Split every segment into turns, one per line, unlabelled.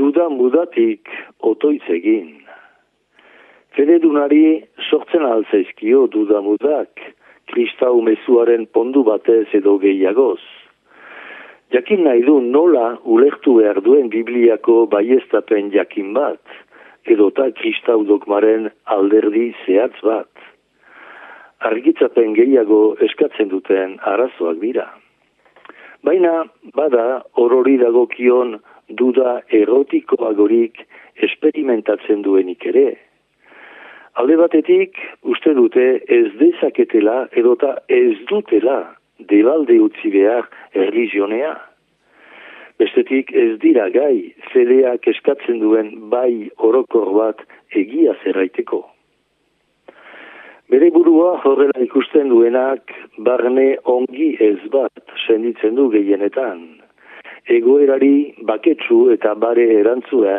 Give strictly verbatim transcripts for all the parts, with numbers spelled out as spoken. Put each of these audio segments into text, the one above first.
duda mudatik otoitz egin. Fededunari sortzen alzaizkio duda mudak, kristau mezuaren pondu batez edo gehiagoz. Jakin nahi du nola ulertu behar duen Bibliako baieztapen jakin bat, edota kristau dogmaren alderdi zehatz bat. Argitzapen gehiago eskatzen duten arazoak dira. Baina, bada, orori dagokion duda erotikoagorik esperimentatzen duenik ere. Alde batetik, uste dute ez dezaketela edota ez dutela debalde utzi behar erlijionea. Bestetik ez dira gai fedeak eskatzen duen bai orokor bat egia zerraiteko. Bere burua horrela ikusten duenak barne ongi ez bat senditzen du gehienetan. Egoerari baketsu eta bare erantzua,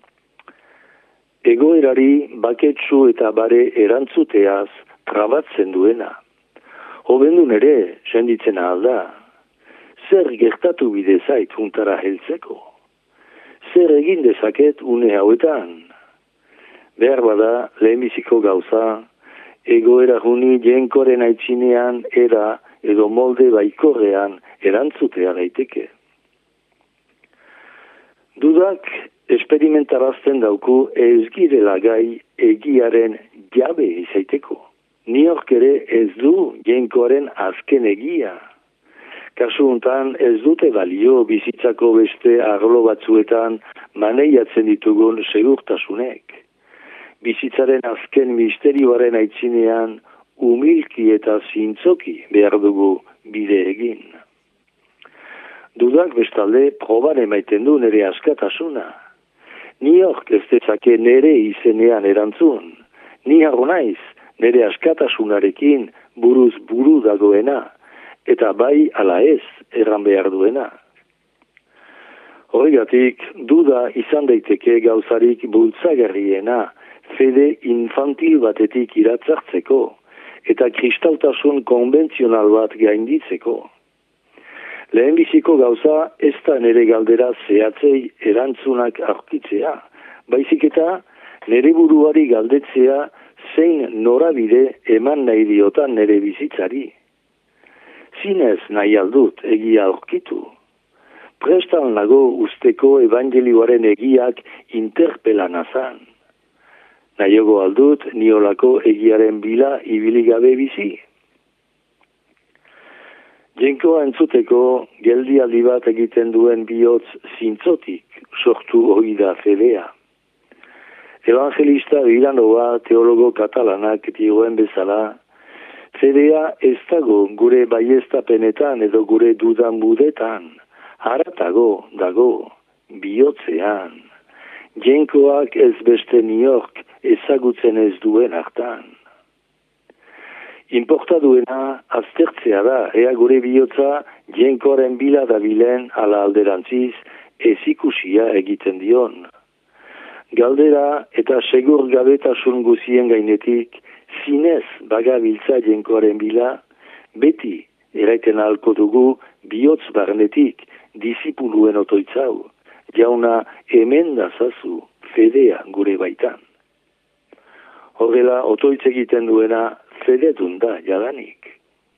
egoerari baketsu eta bare erantzuteaz trabatzen duena. Hobendun ere senditzen alda. Zer gertatu bide zait juntara heltzeko? Zer egin dezaket une hauetan? Behar bada lehenbiziko gauza, egoera juni jenkoren aitzinean era edo molde baikorrean erantzutea daiteke. Dudak esperimentarazten dauku ez girela gai egiaren jabe izaiteko. Niork ere ez du jenkoaren azken egia. Kasu hontan ez dute balio bizitzako beste arlo batzuetan maneiatzen ditugun segurtasunek. Bizitzaren azken misterioaren aitzinean umilki eta zintzoki behar dugu bide egin. Dudak bestalde proban emaiten du nere askatasuna. Niork ez dezake nere izenean erantzun. Ni harro naiz nere askatasunarekin buruz buru dagoena, eta bai ala ez erran behar duena. Horregatik, duda izan daiteke gauzarik bultzagarriena fede infantil batetik iratzartzeko, eta kristautasun konbentzional bat gainditzeko. Lehenbiziko gauza ez da nere galdera zehatzei erantzunak aurkitzea, baizik eta nere buruari galdetzea zein norabide eman nahi diotan nere bizitzari. Zinez nahi aldut egia aurkitu. Prestan nago usteko evangelioaren egiak interpelan azan. Nahiago aldut niolako egiaren bila ibiligabe bizi. Jenkoa entzuteko geldialdi bat egiten duen bihotz zintzotik sortu hori da fedea. Evangelista Vilanova teologo katalanak dioen bezala, fedea ez dago gure baieztapenetan edo gure dudan mudetan, haratago dago bihotzean. Jenkoak ez beste Niork ezagutzen ez duen hartan. Inporta duena aztertzea da, ea gure bihotza jenkoaren bila dabilen ala alderantziz ezikusia egiten dion. Galdera eta segur gabetasun guzien gainetik, zinez bagabiltza jenkoaren bila, beti eraiten ahalko dugu bihotz barnetik disipuluen otoitzau, jauna hemen dazazu fedea gure baitan. Horrela otoitz egiten duena fedetun da jadanik.